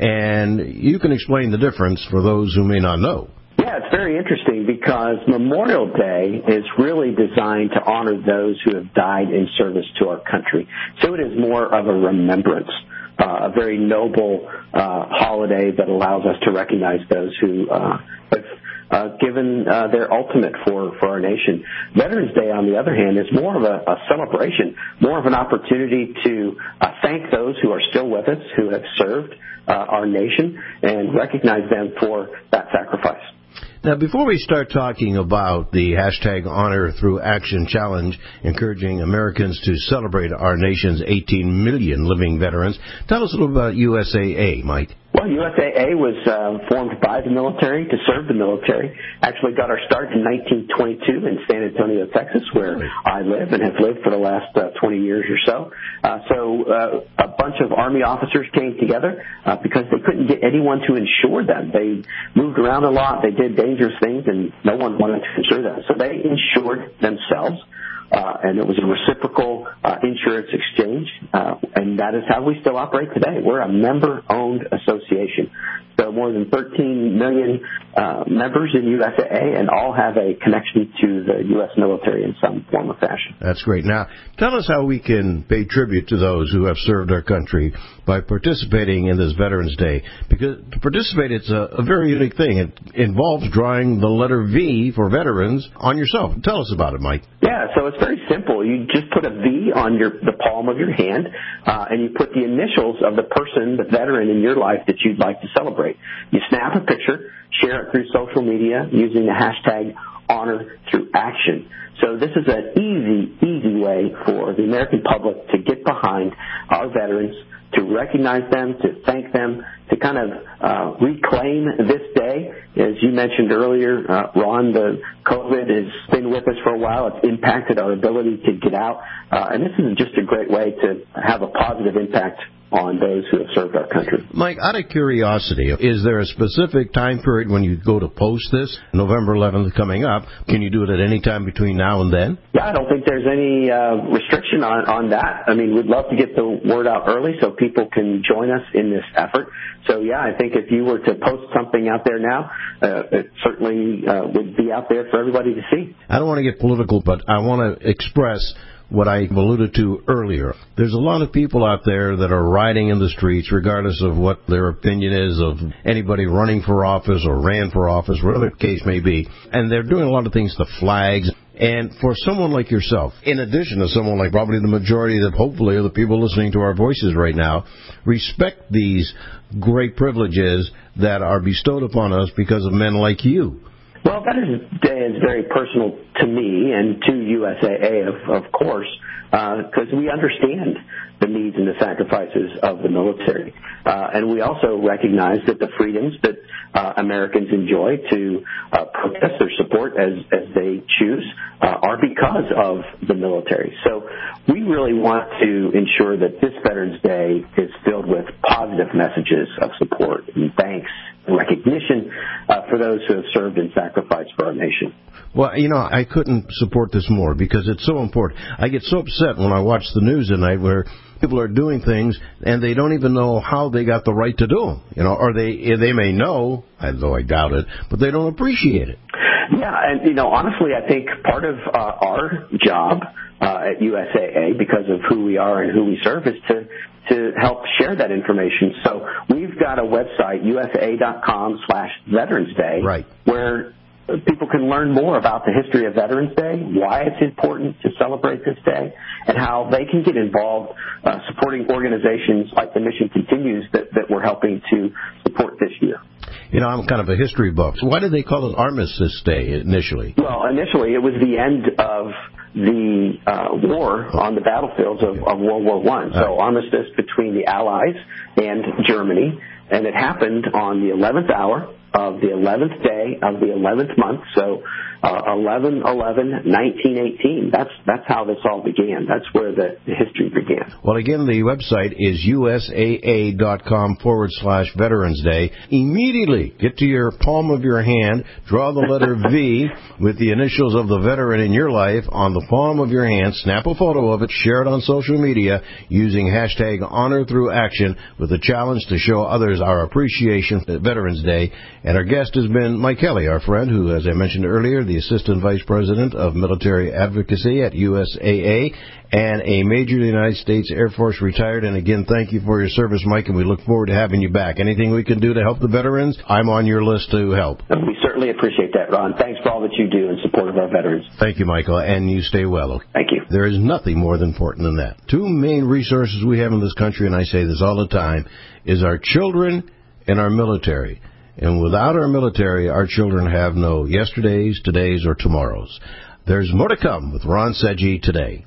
And you can explain the difference for those who may not know. Yeah, it's very interesting because Memorial Day is really designed to honor those who have died in service to our country. So it is more of a remembrance, uh, a very noble uh, holiday that allows us to recognize those who uh, have uh, given uh, their ultimate for, for our nation. Veterans Day, on the other hand, is more of a, a celebration, more of an opportunity to uh, thank those who are still with us, who have served uh, our nation, and recognize them for that sacrifice. Now, before we start talking about the hashtag Honor Through Action Challenge, encouraging Americans to celebrate our nation's eighteen million living veterans, tell us a little about U S A A, Mike. Well, U S A A was uh, formed by the military to serve the military. Actually got our start in nineteen twenty-two in San Antonio, Texas, where I live and have lived for the last uh, twenty years or so. Uh, so uh, a bunch of Army officers came together uh, because they couldn't get anyone to insure them. They moved around a lot. They did dangerous things, and no one wanted to insure them. So they insured themselves. Uh, and it was a reciprocal uh, insurance exchange, uh, and that is how we still operate today. We're a member-owned association. So more than thirteen million uh, members in U S A A, and all have a connection to the U S military in some form or fashion. That's great. Now, tell us how we can pay tribute to those who have served our country by participating in this Veterans Day. Because to participate, it's a, a very unique thing. It involves drawing the letter V for veterans on yourself. Tell us about it, Mike. Yeah, so it's very simple. You just put a V on your the palm of your hand, uh, and you put the initials of the person, the veteran in your life that you'd like to celebrate. You snap a picture, share it through social media using the hashtag Honor Through Action. So this is an easy, easy way for the American public to get behind our veterans, to recognize them, to thank them, to kind of uh, reclaim this day. As you mentioned earlier, uh, Ron, the COVID has been with us for a while. It's impacted our ability to get out. Uh, and this is just a great way to have a positive impact on those who have served our country. Mike, out of curiosity, is there a specific time period when you go to post this? November eleventh coming up. Can you do it at any time between now and then? Yeah, I don't think there's any uh, restriction on, on that. I mean, we'd love to get the word out early so people can join us in this effort. So, yeah, I think if you were to post something out there now, uh, it certainly uh, would be out there for everybody to see. I don't want to get political, but I want to express what I alluded to earlier. There's a lot of people out there that are riding in the streets, regardless of what their opinion is of anybody running for office or ran for office, whatever the case may be. And they're doing a lot of things to flags. And for someone like yourself, in addition to someone like probably the majority of, hopefully, of the people listening to our voices right now, respect these great privileges that are bestowed upon us because of men like you. Well, Veterans Day is very personal to me and to U S A A, of, of course, because uh, we understand the needs and the sacrifices of the military. Uh, and we also recognize that the freedoms that uh, Americans enjoy to uh, protest their support as, as they choose uh, are because of the military. So we really want to ensure that this Veterans Day is filled with positive messages of support and thanks and recognition uh, for those who have served and sacrificed for our nation. Well, you know, I couldn't support this more because it's so important. I get so upset when I watch the news at night where people are doing things and they don't even know how they got the right to do them. You know, or they they may know, although I doubt it, but they don't appreciate it. Yeah, and, you know, honestly, I think part of uh, our job uh, at U S A A, because of who we are and who we serve, is to to help share that information. So we've got a website, U S A A dot com slash Veterans Day, right, where people can learn more about the history of Veterans Day, why it's important to celebrate this day, and how they can get involved uh, supporting organizations like the Mission Continues that, that we're helping to support this year. You know, I'm kind of a history buff. So why did they call it Armistice Day initially? Well, initially it was the end of the uh, war on the battlefields of, of World War One. So armistice between the Allies and Germany, and it happened on the eleventh hour of the eleventh day of the eleventh month, so uh, eleven eleven nineteen eighteen. That's that's how this all began. That's where the, the history began. Well, again, the website is U S A A dot com forward slash Veterans Day. Immediately get to your palm of your hand, draw the letter V with the initials of the veteran in your life on the palm of your hand, snap a photo of it, share it on social media using hashtag Honor Through Action with a challenge to show others our appreciation for Veterans Day. And our guest has been Mike Kelly, our friend, who, as I mentioned earlier, the Assistant Vice President of Military Advocacy at U S A A and a Major of the United States Air Force retired. And again, thank you for your service, Mike, and we look forward to having you back. Anything we can do to help the veterans, I'm on your list to help. We certainly appreciate that, Ron. Thanks for all that you do in support of our veterans. Thank you, Michael, and you stay well. Okay? Thank you. There is nothing more than important than that. Two main resources we have in this country, and I say this all the time, is our children and our military. And without our military, our children have no yesterdays, todays, or tomorrows. There's more to come with Ron Seggi today.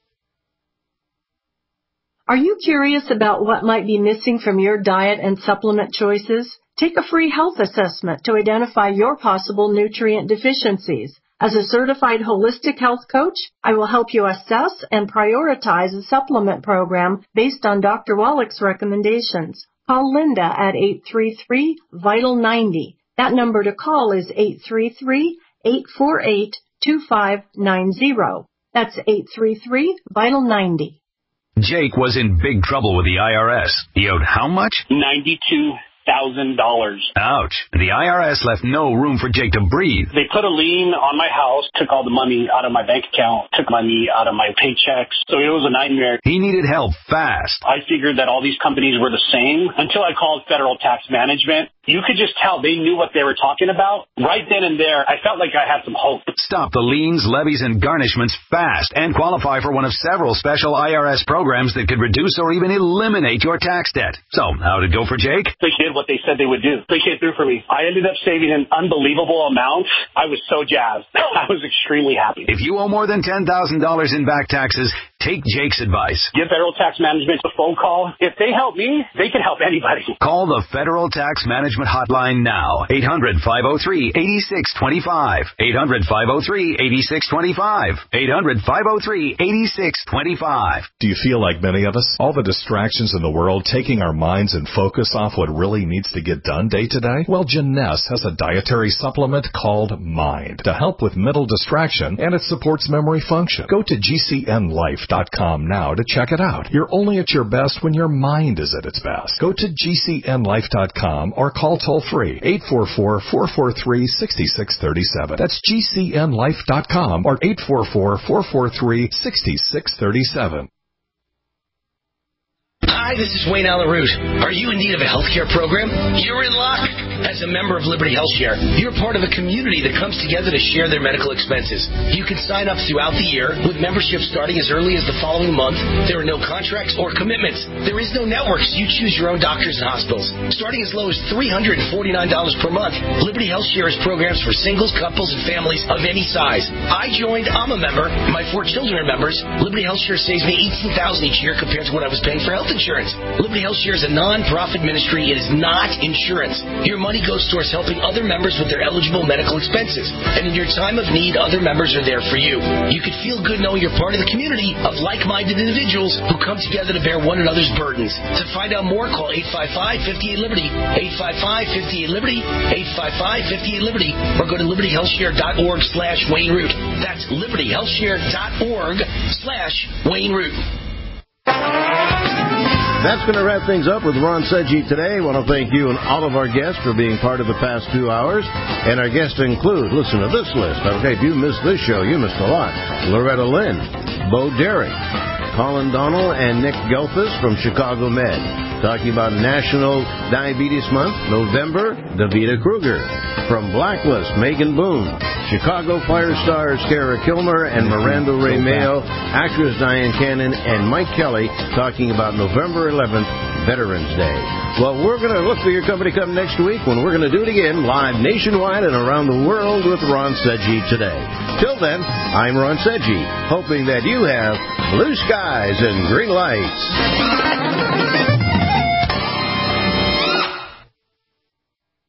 Are you curious about what might be missing from your diet and supplement choices? Take a free health assessment to identify your possible nutrient deficiencies. As a certified holistic health coach, I will help you assess and prioritize a supplement program based on Doctor Wallach's recommendations. Call Linda at eight three three, vital ninety. That number to call is eight three three, eight four eight, two five nine zero. That's eight three three, vital ninety. Jake was in big trouble with the I R S. He owed how much? ninety-two thousand dollars. Ouch. The I R S left no room for Jake to breathe. They put a lien on my house, took all the money out of my bank account, took money out of my paychecks. So it was a nightmare. He needed help fast. I figured that all these companies were the same until I called Federal Tax Management. You could just tell they knew what they were talking about. Right then and there, I felt like I had some hope. Stop the liens, levies, and garnishments fast and qualify for one of several special I R S programs that could reduce or even eliminate your tax debt. So, how did it go for Jake? They did what they said they would do. They came through for me. I ended up saving an unbelievable amount. I was so jazzed. I was extremely happy. If you owe more than ten thousand dollars in back taxes, take Jake's advice. Give Federal Tax Management a phone call. If they help me, they can help anybody. Call the Federal Tax Management Hotline now. eight hundred, five oh three, eight six two five. eight hundred, five oh three, eight six two five. eight hundred, five oh three, eight six two five. Do you feel like many of us? All the distractions in the world taking our minds and focus off what really needs to get done day to day? Well, Janess has a dietary supplement called Mind to help with mental distraction, and it supports memory function. Go to G C N life dot com now to check it out. You're only at your best when your mind is at its best. Go to G C N life dot com or call toll free eight four four, four four three, six six three seven. That's G C N life dot com or eight four four, four four three, six six three seven. I Hi, this is Wayne Allen Root. Are you in need of a healthcare program? You're in luck. As a member of Liberty HealthShare, you're part of a community that comes together to share their medical expenses. You can sign up throughout the year with membership starting as early as the following month. There are no contracts or commitments. There is no networks. You choose your own doctors and hospitals. Starting as low as three hundred forty-nine dollars per month, Liberty HealthShare has programs for singles, couples, and families of any size. I joined. I'm a member. My four children are members. Liberty HealthShare saves me eighteen thousand dollars each year compared to what I was paying for health insurance. Liberty HealthShare is a non-profit ministry. It is not insurance. Your money goes towards helping other members with their eligible medical expenses. And in your time of need, other members are there for you. You can feel good knowing you're part of the community of like-minded individuals who come together to bear one another's burdens. To find out more, call eight five five, five eight Liberty, eight five five, five eight Liberty, eight five five, five eight Liberty, or go to liberty health share dot org slash Wayne Root. That's liberty health share dot org slash Wayne Root. That's going to wrap things up with Ron Sedgwick today. I want to thank you and all of our guests for being part of the past two hours. And our guests include, listen to this list. Okay, if you missed this show, you missed a lot. Loretta Lynn, Bo Derek, Colin Donnell, and Nick Gelfus from Chicago Med. Talking about National Diabetes Month, November, Davida Kruger. From Blacklist, Megan Boone. Chicago Fire stars Kara Kilmer and Miranda Ray Mayo, actress Diane Cannon, and Mike Kelly talking about November eleventh, Veterans Day. Well, we're going to look for your company come next week when we're going to do it again live nationwide and around the world with Ron Sedgwick today. Till then, I'm Ron Sedgwick, hoping that you have blue skies and green lights.